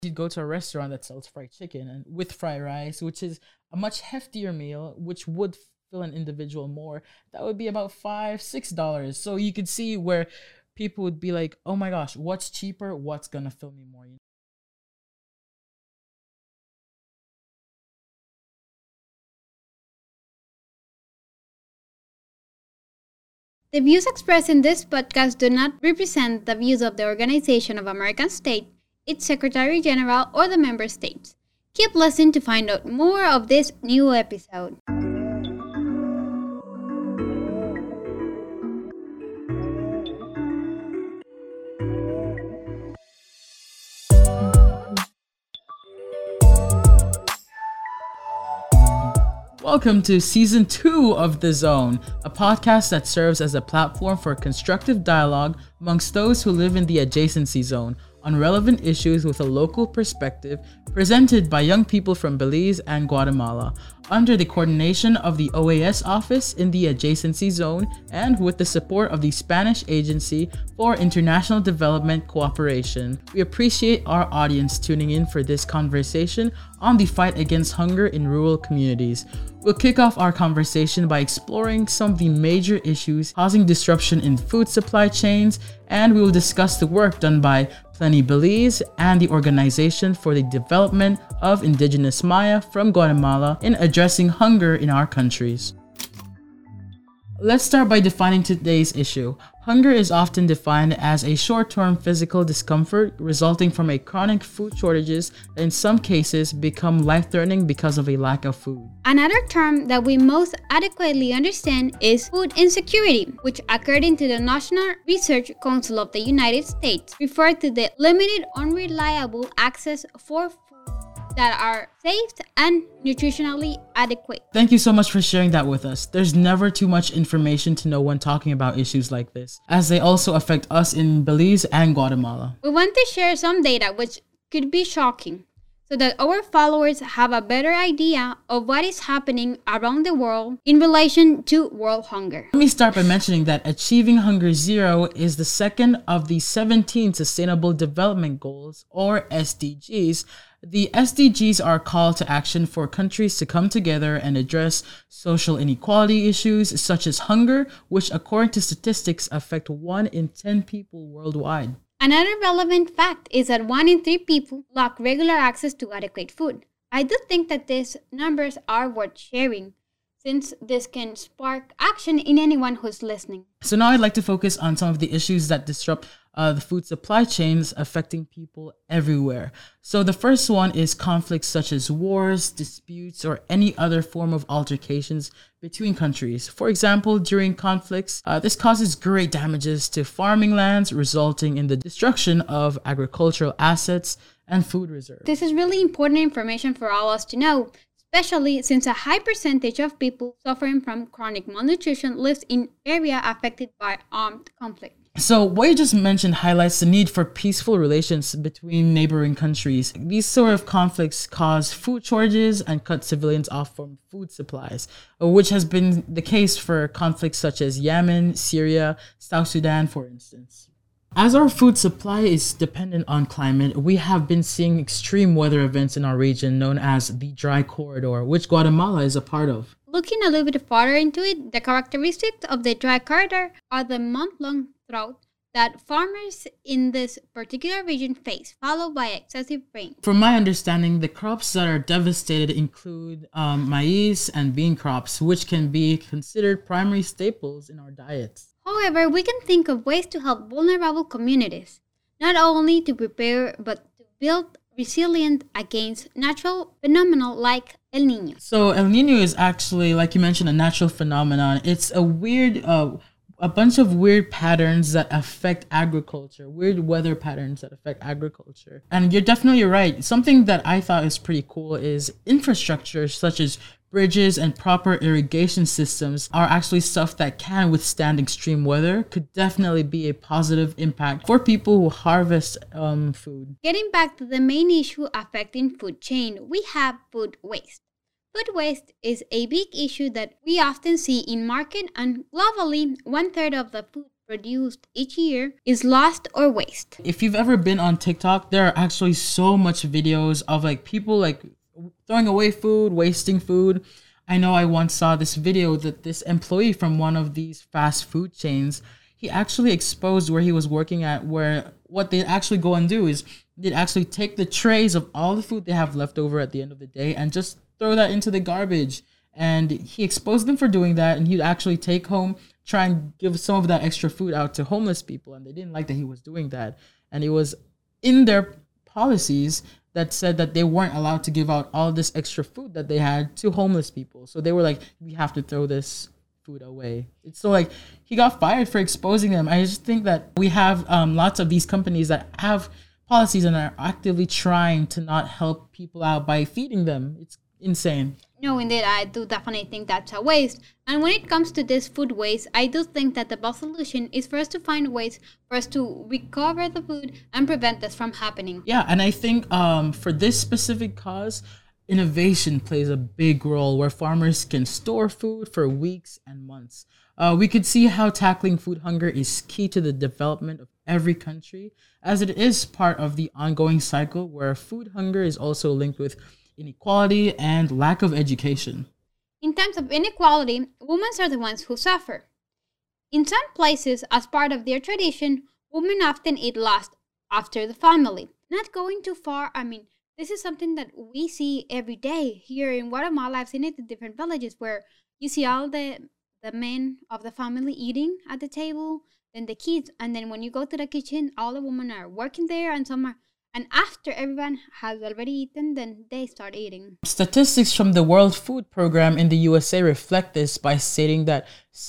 You'd go to a restaurant that sells fried chicken and with fried rice, which is a much heftier meal, which would fill an individual more. That would be about $5, $6. So you could see where people would be like, "Oh my gosh, what's cheaper? What's gonna fill me more?" The views expressed in this podcast do not represent the views of the Organization of American States, its Secretary General, or the member states. Keep listening to find out more of this new episode. Welcome to Season 2 of The Zone, a podcast that serves as a platform for constructive dialogue amongst those who live in the adjacency zone on relevant issues with a local perspective, presented by young people from Belize and Guatemala, under the coordination of the OAS office in the adjacency zone and with the support of the Spanish Agency for International Development Cooperation. We appreciate our audience tuning in for this conversation on the fight against hunger in rural communities. We'll kick off our conversation by exploring some of the major issues causing disruption in food supply chains, and we will discuss the work done by Plenty Belize and the Organization for the Development of Indigenous Maya from Guatemala in addressing hunger in our countries. Let's start by defining today's issue. Hunger is often defined as a short-term physical discomfort resulting from a chronic food shortages that in some cases become life-threatening because of a lack of food. Another term that we most adequately understand is food insecurity, which according to the National Research Council of the United States refer to the limited, unreliable access for food that are safe and nutritionally adequate. Thank you so much for sharing that with us. There's never too much information to know when talking about issues like this, as they also affect us in Belize and Guatemala. We want to share some data which could be shocking, so that our followers have a better idea of what is happening around the world in relation to world hunger. Let me start by mentioning that achieving hunger zero is the second of the 17 Sustainable Development Goals, or SDGs. The SDGs are a call to action for countries to come together and address social inequality issues such as hunger, which according to statistics affect 1 in 10 people worldwide. Another relevant fact is that 1 in 3 people lack regular access to adequate food. I do think that these numbers are worth sharing, since this can spark action in anyone who's listening. So now I'd like to focus on some of the issues that disrupt the food supply chains affecting people everywhere. So the first one is conflicts such as wars, disputes, or any other form of altercations between countries. For example, during conflicts, this causes great damages to farming lands, resulting in the destruction of agricultural assets and food reserves. This is really important information for all us to know, especially since a high percentage of people suffering from chronic malnutrition lives in areas affected by armed conflict. So what you just mentioned highlights the need for peaceful relations between neighboring countries. These sort of conflicts cause food shortages and cut civilians off from food supplies, which has been the case for conflicts such as Yemen, Syria, South Sudan, for instance. As our food supply is dependent on climate, we have been seeing extreme weather events in our region known as the Dry Corridor, which Guatemala is a part of. Looking a little bit farther into it, the characteristics of the Dry Corridor are the month-long drought that farmers in this particular region face, followed by excessive rain. From my understanding, the crops that are devastated include maize and bean crops, which can be considered primary staples in our diets. However, we can think of ways to help vulnerable communities, not only to prepare but to build resilience against natural phenomena like El Niño. So El Niño is actually, like you mentioned, a natural phenomenon. It's a bunch of weird patterns that affect agriculture, weird weather patterns that affect agriculture. And you're definitely right. Something that I thought is pretty cool is infrastructure such as bridges and proper irrigation systems are actually stuff that can withstand extreme weather, could definitely be a positive impact for people who harvest food. Getting back to the main issue affecting food chain, we have food waste. Food waste is a big issue that we often see in market, and globally, 1/3 of the food produced each year is lost or waste. If you've ever been on TikTok, there are actually so much videos of like people like throwing away food, wasting food. I know I once saw this video that this employee from one of these fast food chains, he actually exposed where he was working at, where what they actually go and do is they'd actually take the trays of all the food they have left over at the end of the day and just throw that into the garbage. And he exposed them for doing that, and he'd actually take home, try and give some of that extra food out to homeless people, and they didn't like that he was doing that. And it was in their policies that said that they weren't allowed to give out all this extra food that they had to homeless people. So they were like, we have to throw this food away. It's so like he got fired for exposing them. I just think that we have lots of these companies that have policies and are actively trying to not help people out by feeding them. It's insane. No, indeed, I do definitely think that's a waste. And when it comes to this food waste, I do think that the best solution is for us to find ways for us to recover the food and prevent this from happening. Yeah, and I think for this specific cause, innovation plays a big role where farmers can store food for weeks and months. We could see how tackling food hunger is key to the development of every country, as it is part of the ongoing cycle where food hunger is also linked with inequality and lack of education. In terms of inequality, women are the ones who suffer. In some places, as part of their tradition, women often eat last after the family. Not going too far, I mean, this is something that we see every day. Here in Guatemala, I've seen it in different villages where you see all the men of the family eating at the table, then the kids, and then when you go to the kitchen, all the women are working there and some are. And after everyone has already eaten, then they start eating. Statistics from the World Food Program in the USA reflect this by stating that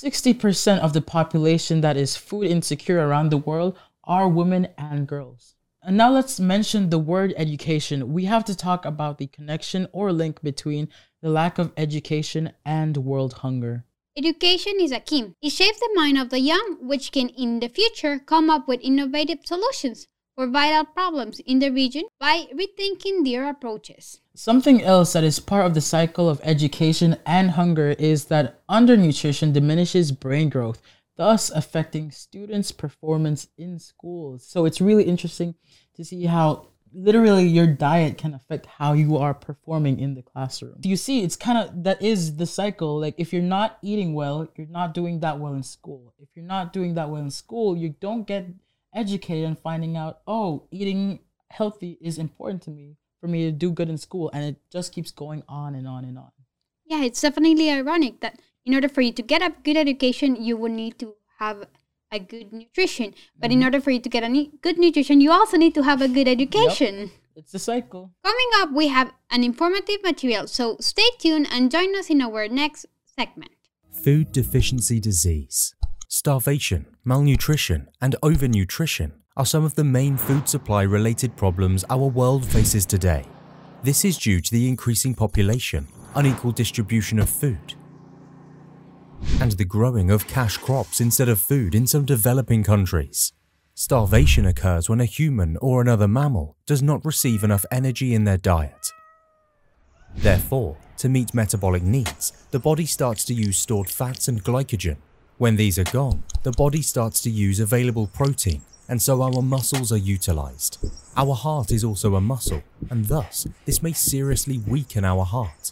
60% of the population that is food insecure around the world are women and girls. And now let's mention the word education. We have to talk about the connection or link between the lack of education and world hunger. Education is a key. It shapes the mind of the young, which can in the future come up with innovative solutions for vital problems in the region by rethinking their approaches. Something else that is part of the cycle of education and hunger is that undernutrition diminishes brain growth, thus affecting students' performance in schools. So it's really interesting to see how literally your diet can affect how you are performing in the classroom. You see, it's kind of, that is the cycle. Like if you're not eating well, you're not doing that well in school. If you're not doing that well in school, you don't get educated and finding out, oh, eating healthy is important to me for me to do good in school. And it just keeps going on and on and on. Yeah, it's definitely ironic that in order for you to get a good education, you would need to have a good nutrition. But in order for you to get a good nutrition, you also need to have a good education. Yep. It's the cycle. Coming up, we have an informative material. So stay tuned and join us in our next segment. Food deficiency disease. Starvation, malnutrition, and overnutrition are some of the main food supply-related problems our world faces today. This is due to the increasing population, unequal distribution of food, and the growing of cash crops instead of food in some developing countries. Starvation occurs when a human or another mammal does not receive enough energy in their diet. Therefore, to meet metabolic needs, the body starts to use stored fats and glycogen. When these are gone, the body starts to use available protein, and so our muscles are utilized. Our heart is also a muscle, and thus, this may seriously weaken our heart.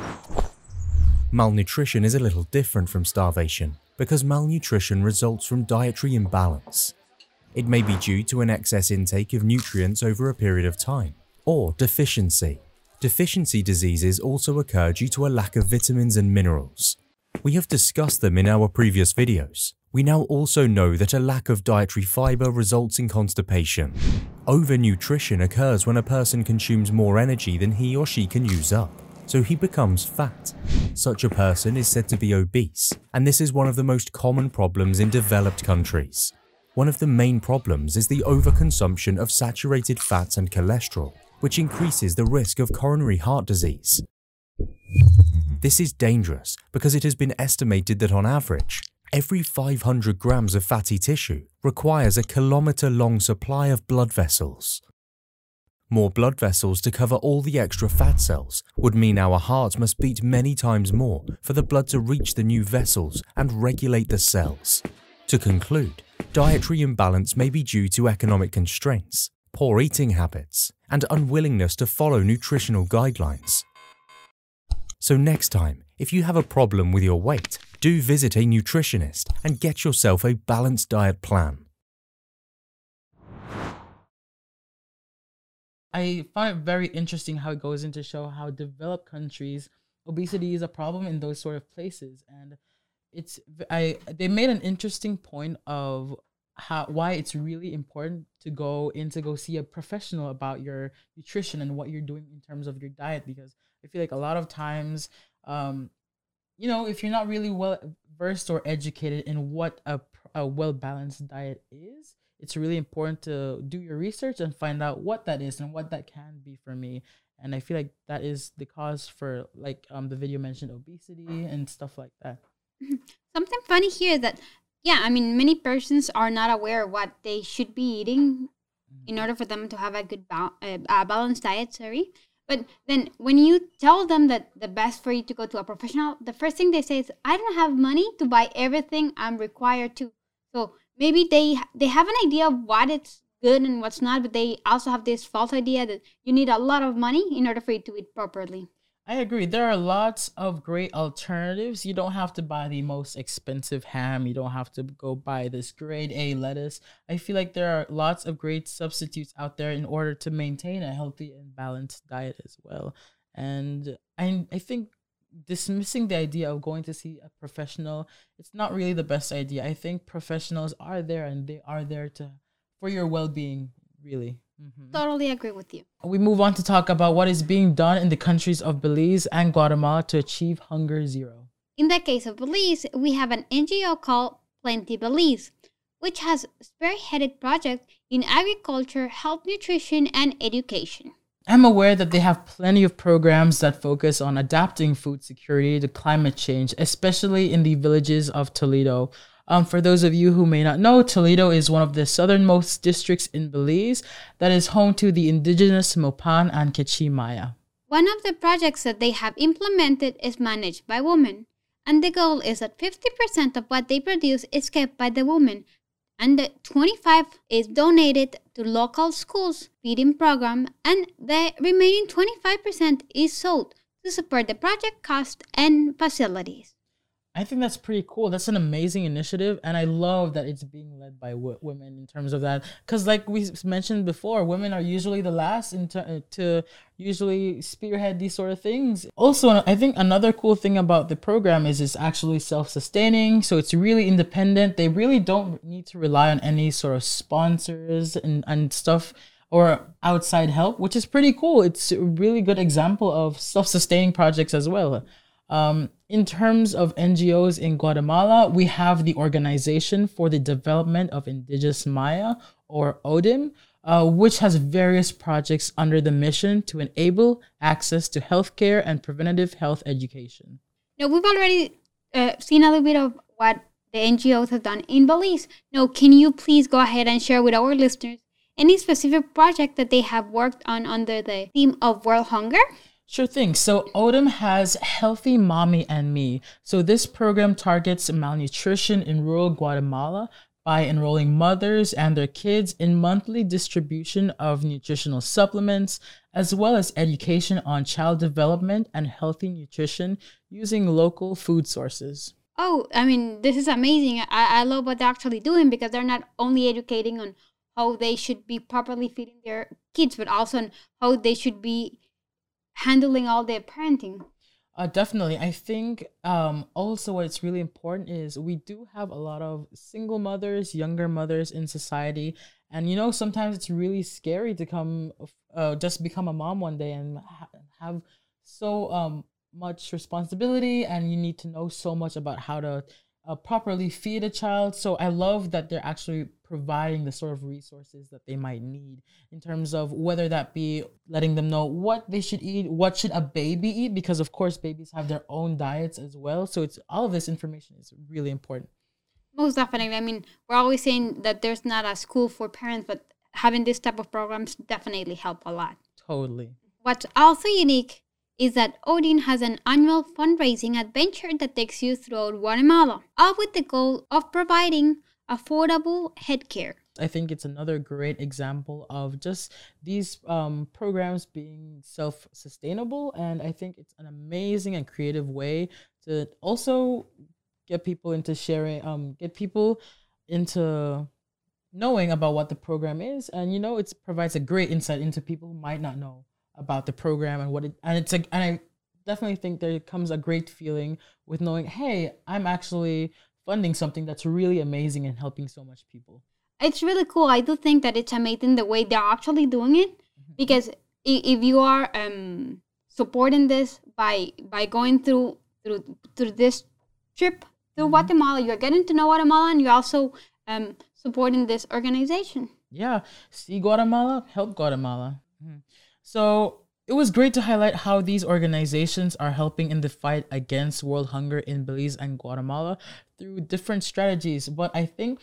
Malnutrition is a little different from starvation, because malnutrition results from dietary imbalance. It may be due to an excess intake of nutrients over a period of time, or deficiency. Deficiency diseases also occur due to a lack of vitamins and minerals. We have discussed them in our previous videos. We now also know that a lack of dietary fiber results in constipation. Overnutrition occurs when a person consumes more energy than he or she can use up, so he becomes fat. Such a person is said to be obese, and this is one of the most common problems in developed countries. One of the main problems is the overconsumption of saturated fats and cholesterol, which increases the risk of coronary heart disease. This is dangerous because it has been estimated that on average, every 500 grams of fatty tissue requires a kilometer-long supply of blood vessels. More blood vessels to cover all the extra fat cells would mean our hearts must beat many times more for the blood to reach the new vessels and regulate the cells. To conclude, dietary imbalance may be due to economic constraints, poor eating habits, and unwillingness to follow nutritional guidelines. So next time, if you have a problem with your weight, do visit a nutritionist and get yourself a balanced diet plan. I find it very interesting how it goes into show how developed countries obesity is a problem in those sort of places, and they made an interesting point of why it's really important to go see a professional about your nutrition and what you're doing in terms of your diet, because I feel like a lot of times, if you're not really well versed or educated in what a well balanced diet is, it's really important to do your research and find out what that is and what that can be for me. And I feel like that is the cause for the video mentioned obesity and stuff like that. Something funny here that, many persons are not aware of what they should be eating in order for them to have a good balanced diet, sorry. But then when you tell them that the best for you to go to a professional, the first thing they say is, I don't have money to buy everything I'm required to. So maybe they have an idea of what it's good and what's not, but they also have this false idea that you need a lot of money in order for you to eat properly. I agree. There are lots of great alternatives. You don't have to buy the most expensive ham. You don't have to go buy this grade A lettuce. I feel like there are lots of great substitutes out there in order to maintain a healthy and balanced diet as well. And I think dismissing the idea of going to see a professional, it's not really the best idea. I think professionals are there and they are there for your well-being, really. Mm-hmm. Totally agree with you. We move on to talk about what is being done in the countries of Belize and Guatemala to achieve Hunger Zero. In the case of Belize, we have an NGO called Plenty Belize, which has spearheaded projects in agriculture, health, nutrition, and education. I'm aware that they have plenty of programs that focus on adapting food security to climate change, especially in the villages of Toledo. For those of you who may not know, Toledo is one of the southernmost districts in Belize that is home to the indigenous Mopan and Quechua Maya. One of the projects that they have implemented is managed by women, and the goal is that 50% of what they produce is kept by the women, and the 25% is donated to local schools feeding program, and the remaining 25% is sold to support the project cost and facilities. I think that's pretty cool. That's an amazing initiative, and I love that it's being led by women in terms of that. Because like we mentioned before, women are usually the last to usually spearhead these sort of things. Also, I think another cool thing about the program is it's actually self-sustaining, so it's really independent. They really don't need to rely on any sort of sponsors and stuff or outside help, which is pretty cool. It's a really good example of self-sustaining projects as well. In terms of NGOs in Guatemala, we have the Organization for the Development of Indigenous Maya, or ODIM, which has various projects under the mission to enable access to healthcare and preventative health education. Now, we've already seen a little bit of what the NGOs have done in Belize. Now, can you please go ahead and share with our listeners any specific project that they have worked on under the theme of World Hunger? Sure thing. So ODIM has Healthy Mommy and Me. So this program targets malnutrition in rural Guatemala by enrolling mothers and their kids in monthly distribution of nutritional supplements, as well as education on child development and healthy nutrition using local food sources. Oh, this is amazing. I love what they're actually doing, because they're not only educating on how they should be properly feeding their kids, but also on how they should be handling all their parenting. Definitely. I think also what's really important is we do have a lot of single mothers, younger mothers in society. And, sometimes it's really scary to just become a mom one day and have so much responsibility, and you need to know so much about how to properly feed a child. So I love that they're actually providing the sort of resources that they might need in terms of whether that be letting them know what they should eat, what should a baby eat, because of course babies have their own diets as well. So it's all of this information is really important. Most definitely. We're always saying that there's not a school for parents, but having this type of programs definitely help a lot. Totally. What's also unique is that ODIM has an annual fundraising adventure that takes you throughout Guatemala, all with the goal of providing affordable healthcare. I think it's another great example of just these programs being self-sustainable, and I think it's an amazing and creative way to also get people into sharing, get people into knowing about what the program is, and it provides a great insight into people who might not know about the program and what it, and it's like, and I definitely think there comes a great feeling with knowing, hey, I'm actually funding something that's really amazing and helping so much people. It's really cool. I do think that it's amazing the way they're actually doing it, because if you are supporting this by going through this trip through Guatemala, you're getting to know Guatemala, and you're also supporting this organization. Yeah, see Guatemala, help Guatemala. So it was great to highlight how these organizations are helping in the fight against world hunger in Belize and Guatemala through different strategies. But I think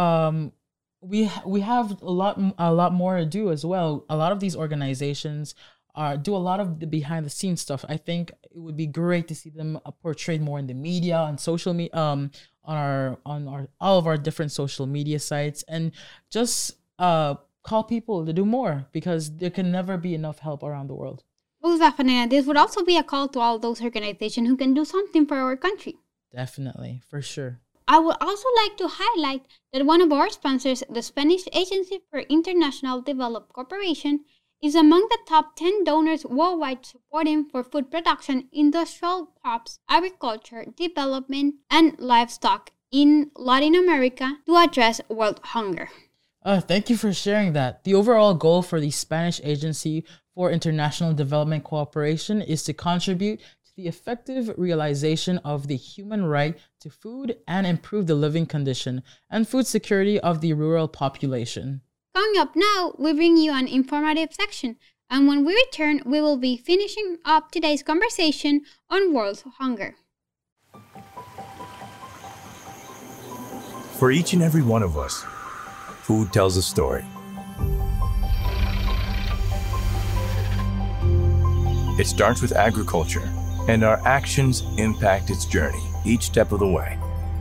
we have a lot more to do as well. A lot of these organizations do a lot of the behind the scenes stuff. I think it would be great to see them portrayed more in the media, on social media, on our all of our different social media sites, and just call people to do more, because there can never be enough help around the world. Well, definitely. This would also be a call to all those organizations who can do something for our country. Definitely, for sure. I would also like to highlight that one of our sponsors, the Spanish Agency for International Development Cooperation, is among the top 10 donors worldwide supporting for food production, industrial crops, agriculture, development, and livestock in Latin America to address world hunger. Thank you for sharing that. The overall goal for the Spanish Agency for International Development Cooperation is to contribute to the effective realization of the human right to food and improve the living condition and food security of the rural population. Coming up now, we bring you an informative section, and when we return, we will be finishing up today's conversation on world hunger. For each and every one of us, food tells a story. It starts with agriculture, and our actions impact its journey each step of the way.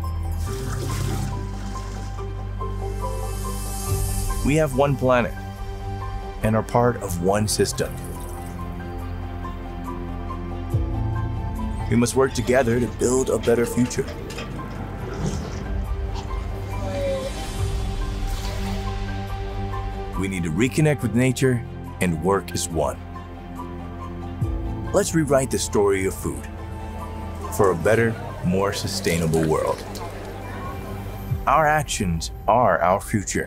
We have one planet and are part of one system. We must work together to build a better future. We need to reconnect with nature and work as one. Let's rewrite the story of food for a better, more sustainable world. Our actions are our future.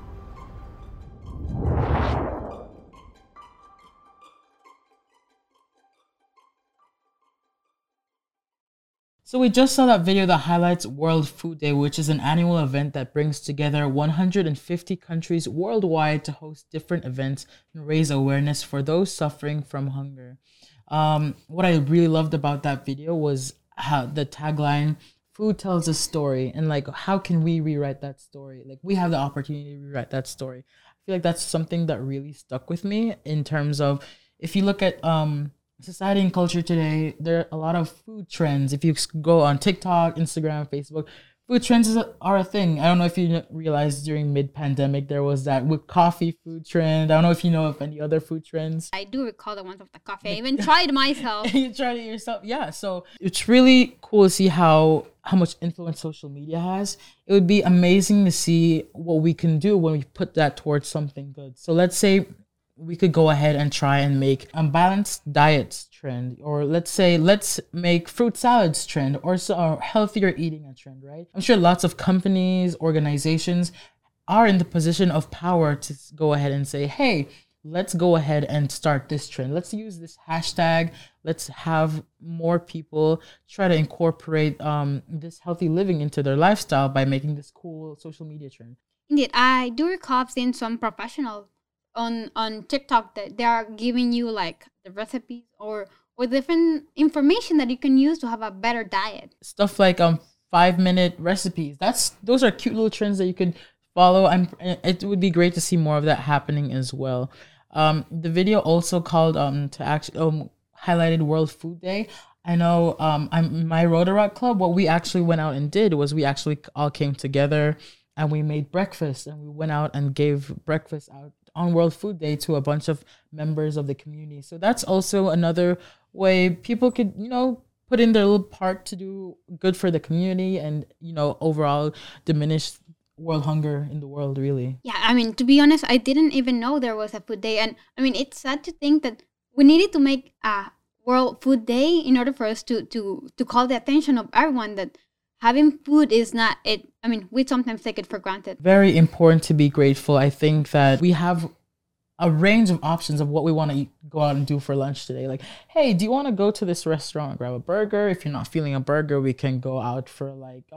So we just saw that video that highlights World Food Day, which is an annual event that brings together 150 countries worldwide to host different events and raise awareness for those suffering from hunger. What I really loved about that video was how the tagline, food tells a story, and like, how can we rewrite that story? Like, we have the opportunity to rewrite that story. I feel like that's something that really stuck with me in terms of, if you look at society and culture today, there are a lot of food trends. If you go on TikTok, Instagram, Facebook, food trends are a thing. I don't know if you realized during mid-pandemic there was that with coffee food trend. I don't know if you know of any other food trends. I do recall the ones of the coffee. I even tried myself. You tried it yourself? Yeah. So it's really cool to see how much influence social media has. It would be amazing to see what we can do when we put that towards something good. So let's say we could go ahead and try and make a balanced diets trend, or let's make fruit salads trend, or healthier eating a trend, right? I'm sure lots of companies, organizations are in the position of power to go ahead and say, hey, let's go ahead and start this trend. Let's use this hashtag. Let's have more people try to incorporate this healthy living into their lifestyle by making this cool social media trend. Indeed, I do recall seeing some professionals on TikTok that they are giving you like the recipes or different information that you can use to have a better diet. Stuff like 5-minute recipes. Those are cute little trends that you could follow. It would be great to see more of that happening as well. The video also called to actually highlighted World Food Day. I know my Rotaract Club, what we actually went out and did was we actually all came together and we made breakfast, and we went out and gave breakfast out on World Food Day to a bunch of members of the community. So that's also another way people could, put in their little part to do good for the community and, overall diminish world hunger in the world, really. Yeah, I mean, to be honest, I didn't even know there was a food day. And I mean, it's sad to think that we needed to make a World Food Day in order for us to call the attention of everyone that having food is not it. I mean, we sometimes take it for granted. Very important to be grateful. I think that we have a range of options of what we want to go out and do for lunch today. Like, hey, do you want to go to this restaurant and grab a burger? If you're not feeling a burger, we can go out for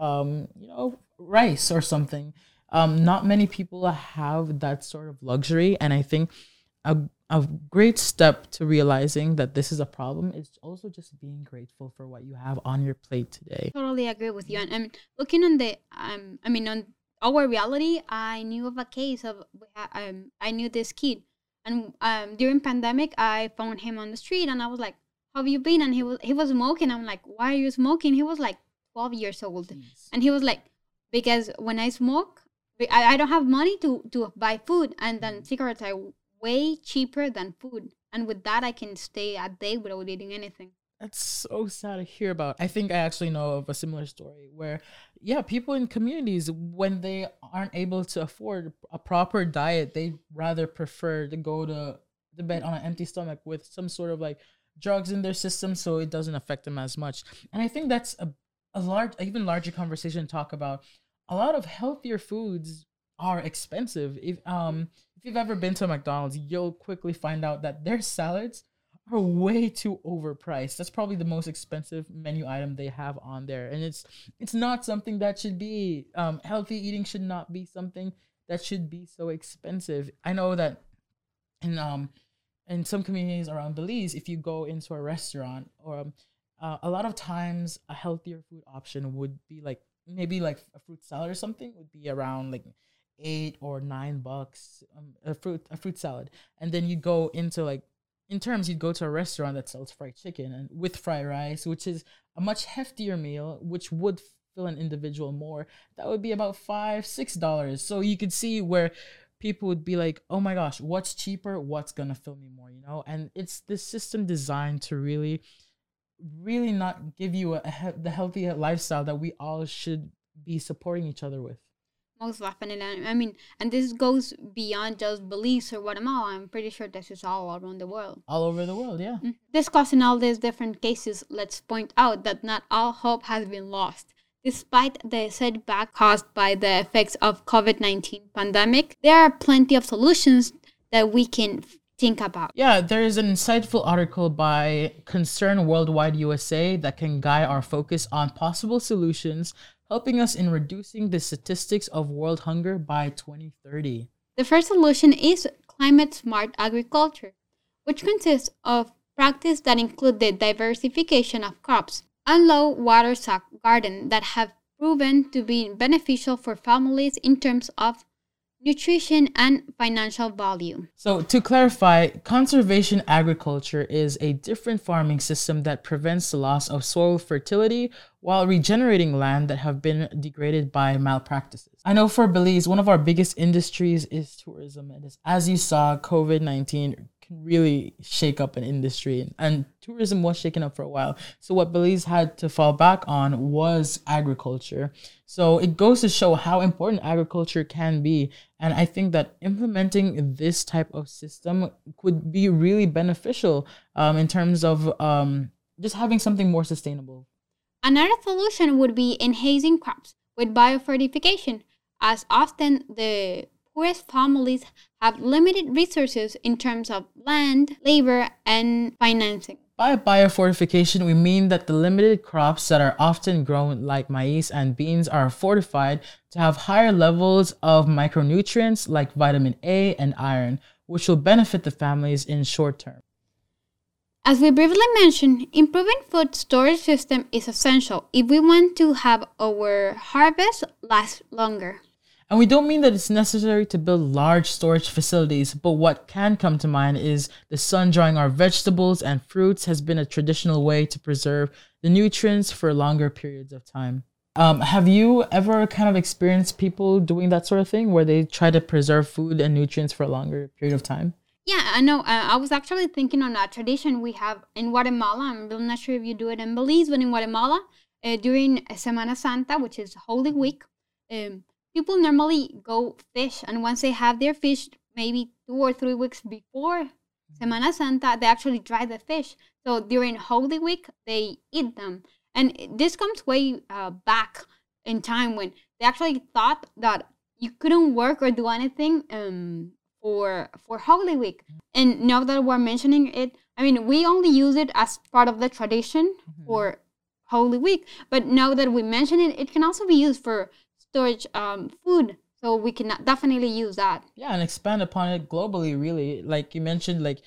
rice or something. Not many people have that sort of luxury. And I think a great step to realizing that this is a problem is also just being grateful for what you have on your plate today. Totally agree with you. And I mean, looking on the, on our reality, I knew of a case of, I knew this kid. And during pandemic, I found him on the street and I was like, how have you been? And he was smoking. I'm like, why are you smoking? He was like 12 years old. Jeez. And he was like, because when I smoke, I don't have money to buy food. And then cigarettes are way cheaper than food. And with that, I can stay a day without eating anything. That's so sad to hear about. I think I actually know of a similar story where, people in communities, when they aren't able to afford a proper diet, they rather prefer to go to the bed on an empty stomach with some sort of like drugs in their system so it doesn't affect them as much. And I think that's even larger conversation to talk about. A lot of healthier foods are expensive. If you've ever been to a McDonald's, you'll quickly find out that their salads are way too overpriced. That's probably the most expensive menu item they have on there. And it's not something that should be. Healthy eating should not be something that should be so expensive. I know that in some communities around Belize, if you go into a restaurant or a lot of times a healthier food option would be like maybe like a fruit salad or something would be around like $8 or $9 a fruit salad. And then you go into like, in terms, you'd go to a restaurant that sells fried chicken and with fried rice, which is a much heftier meal, which would fill an individual more. That would be about $5-6. So you could see where people would be like, oh my gosh, what's cheaper? What's going to fill me more, And it's this system designed to really, really not give you the healthy lifestyle that we all should be supporting each other with. Most definitely. I mean, and this goes beyond just Belize or Guatemala. I'm pretty sure this is all around the world. All over the world, yeah. Discussing all these different cases, let's point out that not all hope has been lost. Despite the setback caused by the effects of COVID-19 pandemic, there are plenty of solutions that we can think about. Yeah, there is an insightful article by Concern Worldwide USA that can guide our focus on possible solutions, helping us in reducing the statistics of world hunger by 2030. The first solution is climate-smart agriculture, which consists of practices that include the diversification of crops and low-water gardens that have proven to be beneficial for families in terms of nutrition and financial value. So to clarify, conservation agriculture is a different farming system that prevents the loss of soil fertility while regenerating land that have been degraded by malpractices. I know for Belize, one of our biggest industries is tourism. And as you saw, COVID-19 can really shake up an industry, and tourism was shaken up for a while. So what Belize had to fall back on was agriculture. So it goes to show how important agriculture can be. And I think that implementing this type of system could be really beneficial in terms of just having something more sustainable. Another solution would be enhancing crops with biofortification, as often the poorest families have limited resources in terms of land, labor, and financing. By biofortification, we mean that the limited crops that are often grown like maize and beans are fortified to have higher levels of micronutrients like vitamin A and iron, which will benefit the families in short term. As we briefly mentioned, improving food storage system is essential if we want to have our harvest last longer. And we don't mean that it's necessary to build large storage facilities, but what can come to mind is the sun drying our vegetables and fruits has been a traditional way to preserve the nutrients for longer periods of time. Have you ever kind of experienced people doing that sort of thing where they try to preserve food and nutrients for a longer period of time? Yeah, I know. I was actually thinking on a tradition we have in Guatemala. I'm really not sure if you do it in Belize, but in Guatemala, during Semana Santa, which is Holy Week, people normally go fish. And once they have their fish, maybe 2 or 3 weeks before Semana Santa, they actually dry the fish. So during Holy Week, they eat them. And this comes way back in time when they actually thought that you couldn't work or do anything for Holy Week. And now that we're mentioning it, I mean, we only use it as part of the tradition for Holy Week. But now that we mention it, it can also be used for storage food. So we can definitely use that. Yeah, and expand upon it globally, really. Like you mentioned, like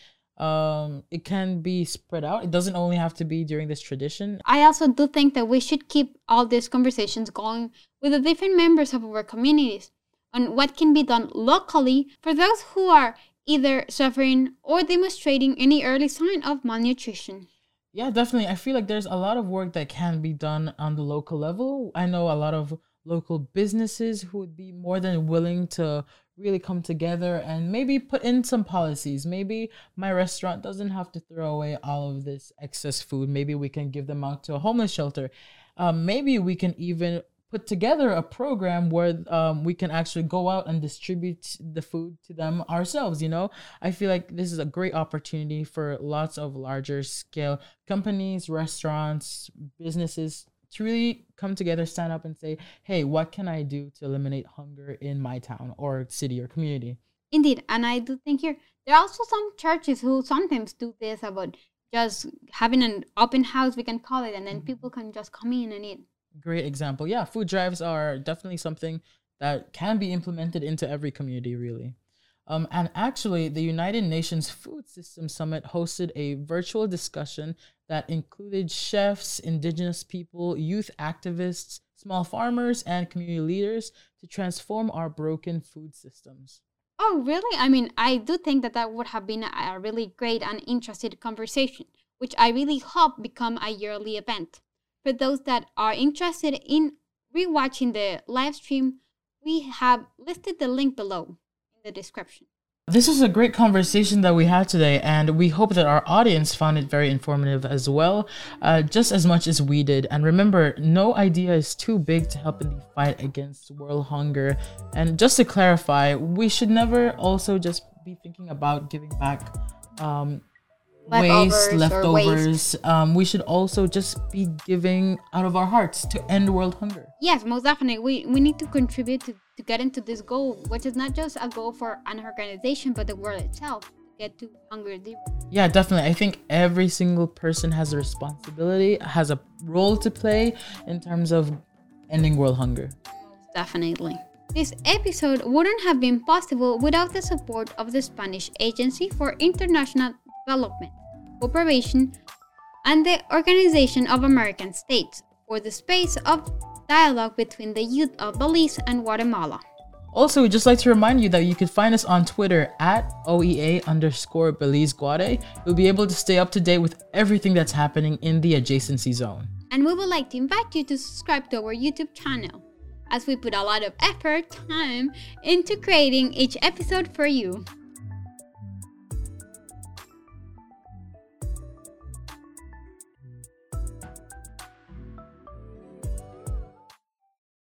it can be spread out. It doesn't only have to be during this tradition. I also do think that we should keep all these conversations going with the different members of our communities on what can be done locally for those who are either suffering or demonstrating any early sign of malnutrition. Yeah, definitely. I feel like there's a lot of work that can be done on the local level. I know a lot of local businesses who would be more than willing to really come together and maybe put in some policies. Maybe my restaurant doesn't have to throw away all of this excess food. Maybe we can give them out to a homeless shelter. Maybe we can even put together a program where we can actually go out and distribute the food to them ourselves. I feel like this is a great opportunity for lots of larger scale companies, restaurants, businesses to really come together, stand up and say, hey, what can I do to eliminate hunger in my town or city or community? Indeed. And I do think there are also some churches who sometimes do this about just having an open house, we can call it, and then people can just come in and eat. Great example. Yeah, food drives are definitely something that can be implemented into every community, really. And actually, the United Nations Food System Summit hosted a virtual discussion that included chefs, indigenous people, youth activists, small farmers, and community leaders to transform our broken food systems. Oh, really? I mean, I do think that would have been a really great and interesting conversation, which I really hope become a yearly event. For those that are interested in rewatching the live stream, we have listed the link below in the description. This is a great conversation that we had today, and we hope that our audience found it very informative as well, just as much as we did. And remember, no idea is too big to help in the fight against world hunger. And just to clarify, we should never also just be thinking about giving back leftovers. We should also just be giving out of our hearts to end world hunger. Yes, most definitely. We need to contribute to get into this goal, which is not just a goal for an organization, but the world itself, to get to hunger zero. Yeah, definitely. I think every single person has a responsibility, has a role to play in terms of ending world hunger. Definitely. This episode wouldn't have been possible without the support of the Spanish Agency for International Development, Cooperation, and the Organization of American States for the space of dialogue between the youth of Belize and Guatemala. Also, we'd just like to remind you that you can find us on Twitter at OEA_Belize Guade. You'll be able to stay up to date with everything that's happening in the adjacency zone. And we would like to invite you to subscribe to our YouTube channel, as we put a lot of effort, time into creating each episode for you.